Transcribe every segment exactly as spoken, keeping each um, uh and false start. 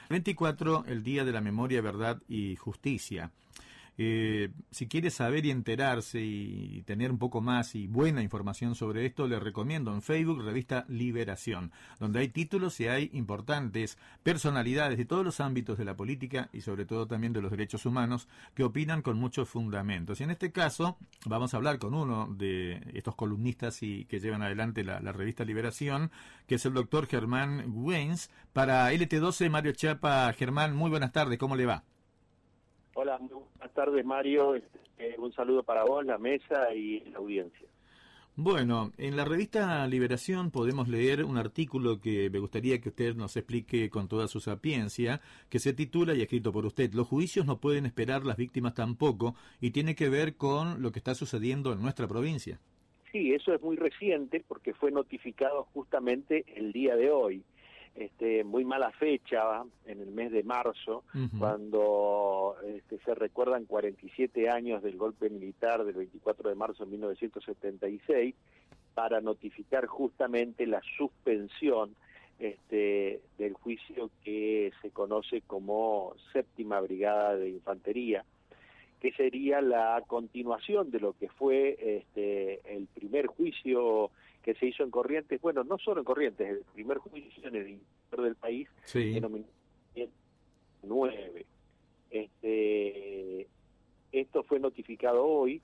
veinticuatro, el Día de la Memoria, Verdad y Justicia. Eh, si quiere saber y enterarse y tener un poco más y buena información sobre esto, le recomiendo en Facebook Revista Liberación, donde hay títulos y hay importantes personalidades de todos los ámbitos de la política y sobre todo también de los derechos humanos que opinan con muchos fundamentos. Y en este caso vamos a hablar con uno de estos columnistas y que llevan adelante la, la Revista Liberación, que es el doctor Germán Güens. Para L T doce, Mario Chiapa. Germán, muy buenas tardes, ¿cómo le va? Hola, muy buenas tardes, Mario. Eh, un saludo para vos, la mesa y la audiencia. Bueno, en la revista Liberación podemos leer un artículo que me gustaría que usted nos explique con toda su sapiencia, que se titula, y escrito por usted, "Los juicios no pueden esperar, las víctimas tampoco", y tiene que ver con lo que está sucediendo en nuestra provincia. Sí, eso es muy reciente porque fue notificado justamente el día de hoy. Este, muy mala fecha, en el mes de marzo, uh-huh. cuando este, se recuerdan cuarenta y siete años del golpe militar del veinticuatro de marzo de mil novecientos setenta y seis, para notificar justamente la suspensión este, del juicio que se conoce como Séptima Brigada de Infantería, que sería la continuación de lo que fue este, el primer juicio que se hizo en Corrientes, bueno, no solo en Corrientes, el primer juicio en el interior del país, sí. en nueve. Este, esto fue notificado hoy,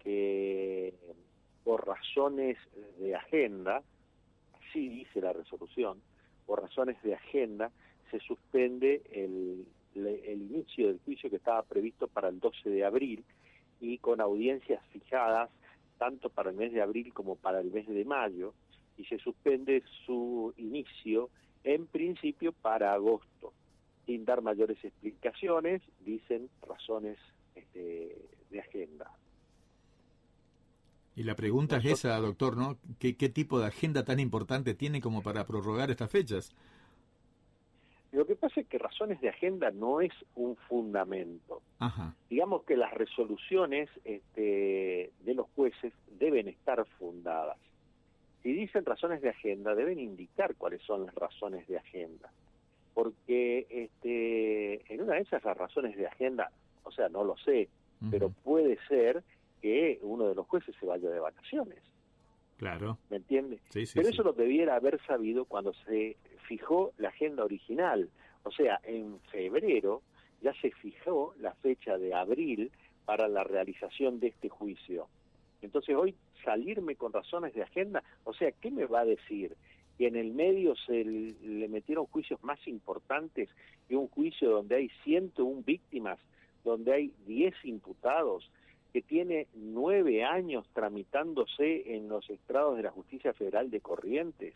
que por razones de agenda, así dice la resolución, por razones de agenda, se suspende el, el inicio del juicio que estaba previsto para el doce de abril y con audiencias fijadas tanto para el mes de abril como para el mes de mayo, y se suspende su inicio en principio para agosto, sin dar mayores explicaciones, dicen razones este, de agenda. Y la pregunta Nosotros, es esa, doctor, ¿no? ¿Qué, ¿Qué tipo de agenda tan importante tiene como para prorrogar estas fechas? Lo que pasa es que razones de agenda no es un fundamento. Ajá. Digamos que las resoluciones este, de los jueces deben estar fundadas. Si dicen razones de agenda, deben indicar cuáles son las razones de agenda. Porque este, en una de esas las razones de agenda, o sea, no lo sé, uh-huh. pero puede ser que uno de los jueces se vaya de vacaciones. Claro. ¿Me entiende? Sí, sí, pero sí. eso lo debiera haber sabido cuando se fijó la agenda original. O sea, en febrero ya se fijó la fecha de abril para la realización de este juicio. Entonces hoy salirme con razones de agenda, o sea, ¿qué me va a decir? Que en el medio se le metieron juicios más importantes que un juicio donde hay ciento una víctimas, donde hay diez imputados, que tiene nueve años tramitándose en los estrados de la Justicia Federal de Corrientes.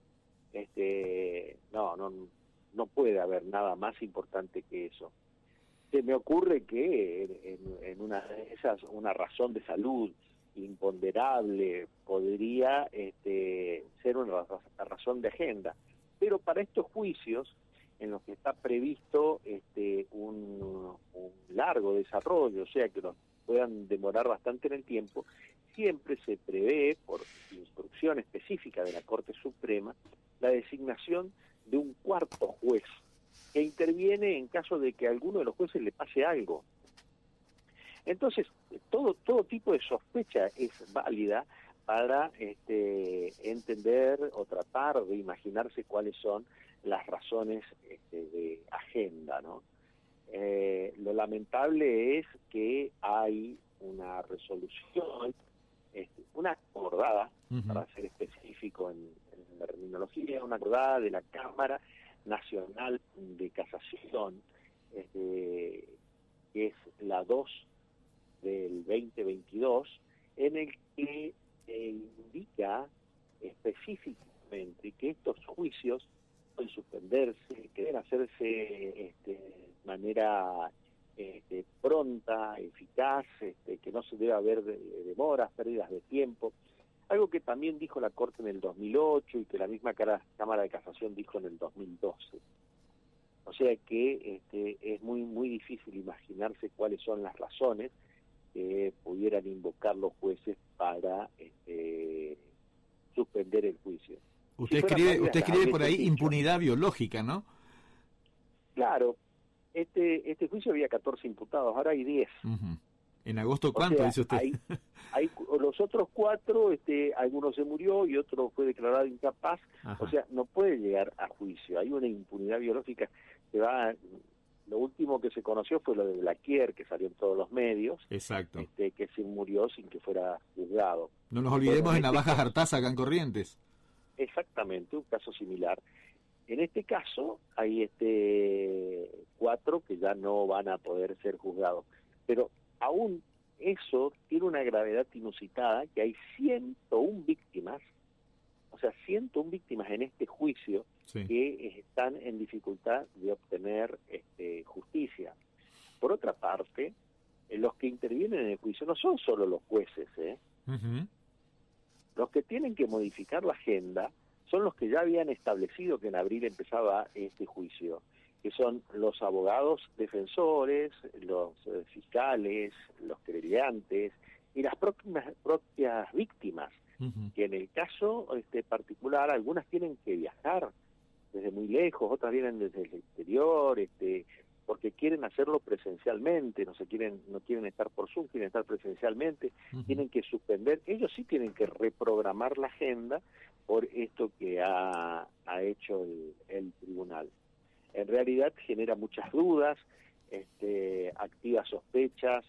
Este, no, no, no puede haber nada más importante que eso. Se me ocurre que en, en una de esas, una razón de salud imponderable podría este, ser una razón de agenda, pero para estos juicios en los que está previsto este, un, un largo desarrollo, o sea que los puedan demorar bastante en el tiempo, siempre se prevé, por instrucción específica de la Corte Suprema, la designación de un cuarto juez que interviene en caso de que a alguno de los jueces le pase algo. Entonces, todo todo tipo de sospecha es válida para este, entender o tratar de imaginarse cuáles son las razones este, de agenda, ¿no? Eh, lo lamentable es que hay una resolución, este, una acordada, uh-huh. para ser específico en, en la terminología, una acordada de la Cámara Nacional de Casación, este, que es la dos del veinte veintidós, en el que eh, indica específicamente que estos juicios pueden suspenderse, que deben hacerse este, de manera este, pronta, eficaz, este, que no se debe haber de, de demoras, pérdidas de tiempo, algo que también dijo la Corte en el dos mil ocho y que la misma Cámara de Casación dijo en el dos mil doce. O sea que este, es muy muy difícil imaginarse cuáles son las razones que pudieran invocar los jueces para este, suspender el juicio. Usted si escribe, usted escribe por ahí dicho, impunidad biológica, ¿no? Claro, este este juicio había catorce imputados, ahora hay diez. Uh-huh. ¿En agosto cuánto, o sea, dice usted? Hay, hay, los otros cuatro, este, alguno se murió y otro fue declarado incapaz. Ajá. O sea, no puede llegar a juicio. Hay una impunidad biológica que va... Lo último que se conoció fue lo de Blaquier, que salió en todos los medios. Exacto. Este, que se murió sin que fuera juzgado. No nos olvidemos bueno, en este Navajas Artaza, acá en Corrientes. Exactamente, un caso similar. En este caso hay este cuatro que ya no van a poder ser juzgados. Pero aún eso tiene una gravedad inusitada, que hay ciento una víctimas, o sea, ciento una víctimas en este juicio, sí, que están en dificultad de obtener este, justicia. Por otra parte, los que intervienen en el juicio no son solo los jueces, ¿eh? Uh-huh. Los que tienen que modificar la agenda son los que ya habían establecido que en abril empezaba este juicio, que son los abogados defensores, los eh, fiscales, los querellantes y las propias, propias víctimas, uh-huh, que en el caso este particular algunas tienen que viajar desde muy lejos, otras vienen desde el exterior, este porque quieren hacerlo presencialmente, no se quieren no quieren estar por Zoom, quieren estar presencialmente, uh-huh, tienen que suspender, ellos sí tienen que reprogramar la agenda por esto que ha, ha hecho el, el tribunal. En realidad genera muchas dudas, este, activa sospechas,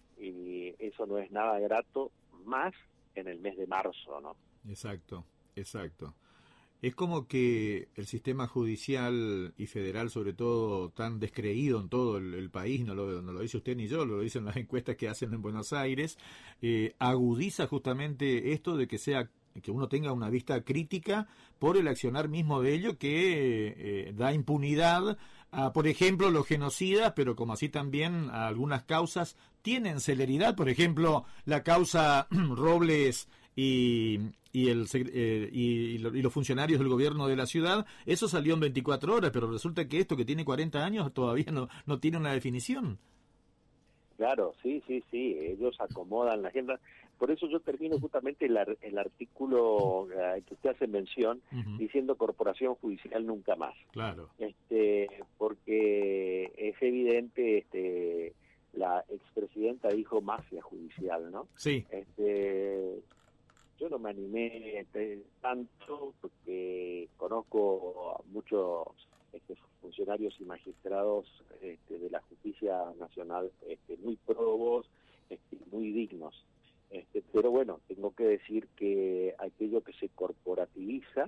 y eso no es nada grato, más en el mes de marzo, ¿no? Exacto, exacto. Es como que el sistema judicial y federal, sobre todo, tan descreído en todo el, el país, no lo, no lo dice usted ni yo, lo dicen las encuestas que hacen en Buenos Aires, eh, agudiza justamente esto de que sea que uno tenga una vista crítica por el accionar mismo de ello, que eh, da impunidad a, por ejemplo, los genocidas, pero como así también a algunas causas tienen celeridad, por ejemplo, la causa Robles y, y, el, eh, y, y los funcionarios del gobierno de la ciudad, eso salió en veinticuatro horas, pero resulta que esto que tiene cuarenta años todavía no, no tiene una definición. Claro, sí, sí, sí, ellos acomodan la agenda. Por eso yo termino justamente el, ar el artículo eh, que usted hace mención, uh-huh, diciendo corporación judicial nunca más. Claro. Este, porque es evidente, este, la expresidenta dijo mafia judicial, ¿no? Sí. Este, yo no me animé este, tanto porque conozco a muchos este, funcionarios y magistrados este, de la justicia nacional este, muy probos, este, muy dignos. Este, pero bueno, tengo que decir que aquello que se corporativiza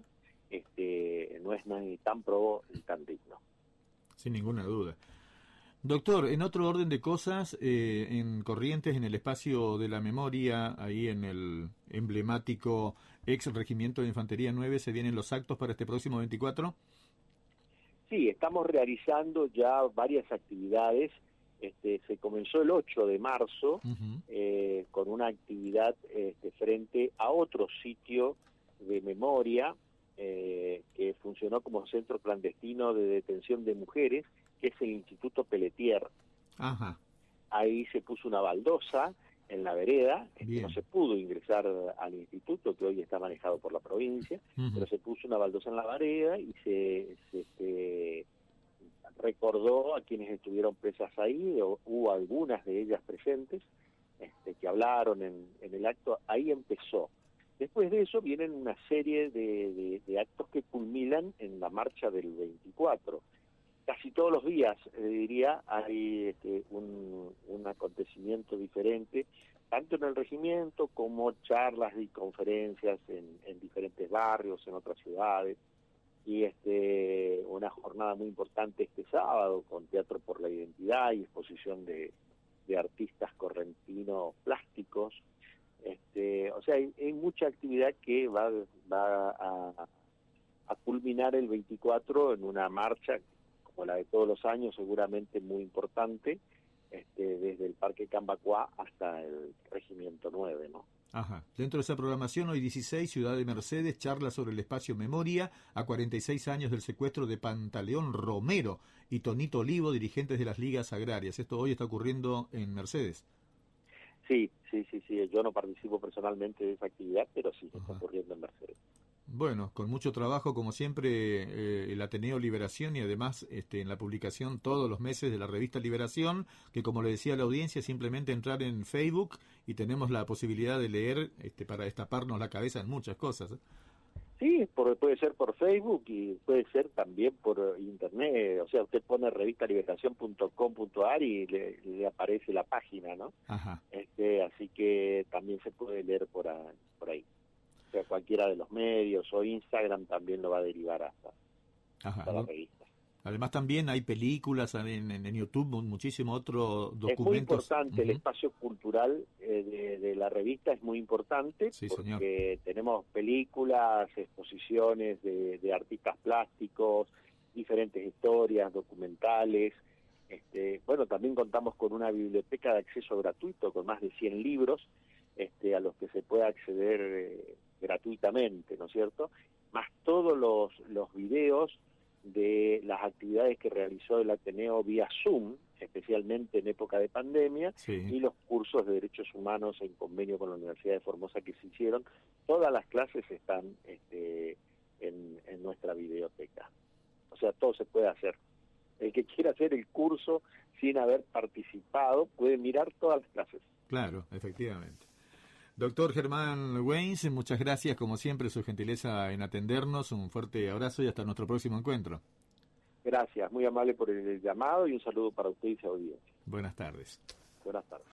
este, no es ni tan probo ni tan digno. Sin ninguna duda. Doctor, en otro orden de cosas, eh, en Corrientes, en el espacio de la memoria, ahí en el emblemático ex Regimiento de Infantería nueve, ¿se vienen los actos para este próximo veinticuatro? Sí, estamos realizando ya varias actividades. Este, se comenzó el ocho de marzo, uh-huh, eh, con una actividad este, frente a otro sitio de memoria eh, que funcionó como centro clandestino de detención de mujeres, que es el Instituto Pelletier. Ajá. Ahí se puso una baldosa en la vereda, este, no se pudo ingresar al instituto, que hoy está manejado por la provincia, uh-huh, pero se puso una baldosa en la vereda y se, se este, recordó a quienes estuvieron presas ahí, o, hubo algunas de ellas presentes, este, que hablaron en, en el acto, ahí empezó. Después de eso vienen una serie de, de, de actos que culminan en la marcha del veinticuatro. Casi todos los días, eh, diría, hay este, un, un acontecimiento diferente, tanto en el regimiento como charlas y conferencias en, en diferentes barrios, en otras ciudades, y este una jornada muy importante este sábado con Teatro por la Identidad y exposición de, de artistas correntinos plásticos. Este, o sea, hay, hay mucha actividad que va, va a, a culminar el veinticuatro en una marcha como la de todos los años, seguramente muy importante, este, desde el Parque Cambacuá hasta el Regimiento nueve, ¿no? Ajá. Dentro de esa programación, hoy dieciséis, Ciudad de Mercedes, charla sobre el espacio Memoria a cuarenta y seis años del secuestro de Pantaleón Romero y Tonito Olivo, dirigentes de las ligas agrarias. Esto hoy está ocurriendo en Mercedes. Sí, sí, sí, sí. Yo no participo personalmente de esa actividad, pero sí, está ocurriendo en Mercedes. Bueno, con mucho trabajo, como siempre, eh, el Ateneo Liberación y además este, en la publicación todos los meses de la revista Liberación, que como le decía a la audiencia, simplemente entrar en Facebook y tenemos la posibilidad de leer este, para destaparnos la cabeza en muchas cosas. Sí, por, puede ser por Facebook y puede ser también por internet. O sea, usted pone revista liberación punto com punto a r y le, le aparece la página, ¿no? Ajá. Este, así que también se puede leer por, a, por ahí. O sea, cualquiera de los medios o Instagram también lo va a derivar hasta, Ajá, hasta la ¿no? revista. Además también hay películas en, en, en YouTube, muchísimo otro documentos. Es muy importante, uh-huh. El espacio cultural eh, de, de la revista es muy importante, sí, porque señor. tenemos películas, exposiciones de, de artistas plásticos, diferentes historias, documentales. Este, bueno, también contamos con una biblioteca de acceso gratuito con más de cien libros este, a los que se puede acceder eh, gratuitamente, ¿no es cierto? Más todos los, los videos de las actividades que realizó el Ateneo vía Zoom, especialmente en época de pandemia, sí. y los cursos de derechos humanos en convenio con la Universidad de Formosa que se hicieron. Todas las clases están este, en, en nuestra biblioteca. O sea, todo se puede hacer. El que quiera hacer el curso sin haber participado puede mirar todas las clases. Claro, efectivamente. Doctor Germán Weins, muchas gracias, como siempre, su gentileza en atendernos. Un fuerte abrazo y hasta nuestro próximo encuentro. Gracias, muy amable por el llamado y un saludo para usted y su audiencia. Buenas tardes. Buenas tardes.